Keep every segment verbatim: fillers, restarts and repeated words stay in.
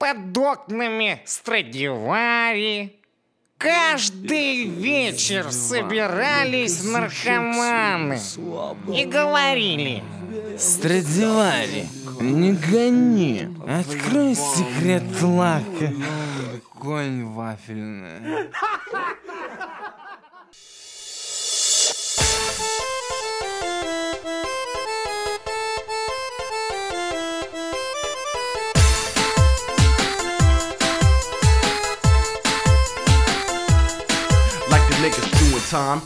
под окнами Страдивари. Каждый вечер собирались наркоманы и говорили: Страдивари, не гони, открой секрет лака. Конь вафельная. Like the niggas doing time.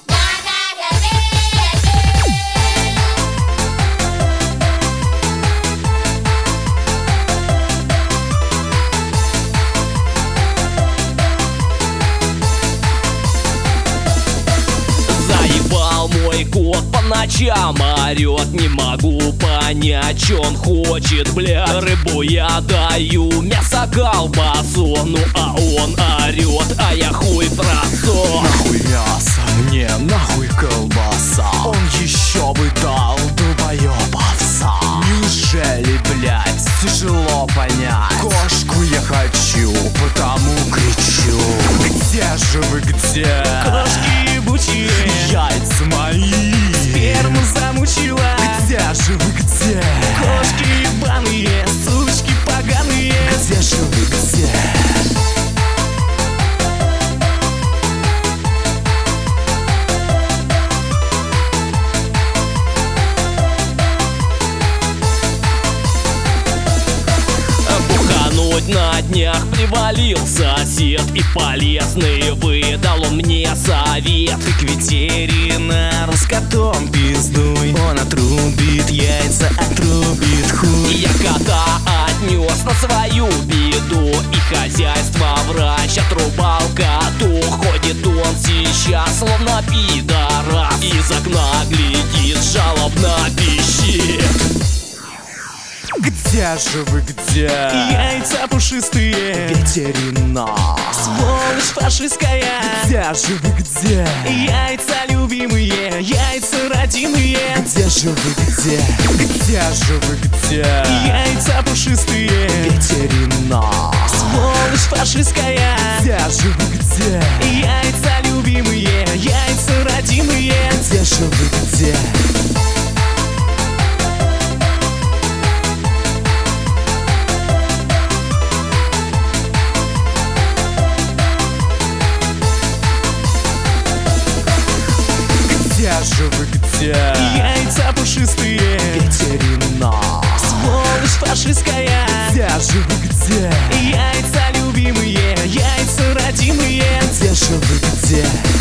Заебал мой кот, по ночам орёт. Не могу понять, чё он хочет, бля. Рыбу я даю, мясо, колбасу, ну а он орёт, а я хуй просох. Нахуй мясо, мне нахуй колбаса. Он еще бы дал долбоёб овса. Неужели, блять, тяжело понять? Кошку я хочу, потому кричу. Где же вы, где? Кошки ебучие, Яйца мои, сперму замучила. где же вы, где? Кошки ебаные, сучки поганые. Где же вы, где? Бухануть на днях привалил сосед, и полезный выдал он мне совет. Ты к ветеринару с котом пиздуй. Он отрубит яйца, отрубит хуй. Я кота отнес на свою беду, и хозяйство врач отрубал коту. Ходит он сейчас словно пидорас, из окна глядит, жалобно пищит. Где же вы, где? Яйца пушистые, Ветеринар. сволочь фашистская. Где же вы, где? Яйца любимые, яйца родимые. Где же вы, где? Где же вы, где? Яйца пушистые, Ветеринар. сволочь фашистская. Где же вы, где? Яйца любимые, яйца родимые. Где же вы, где? Где же вы, где? Яйца пушистые, Ветеринар. сволочь фашистская. Где же вы, где? Яйца любимые, яйца родимые. Где же вы, где?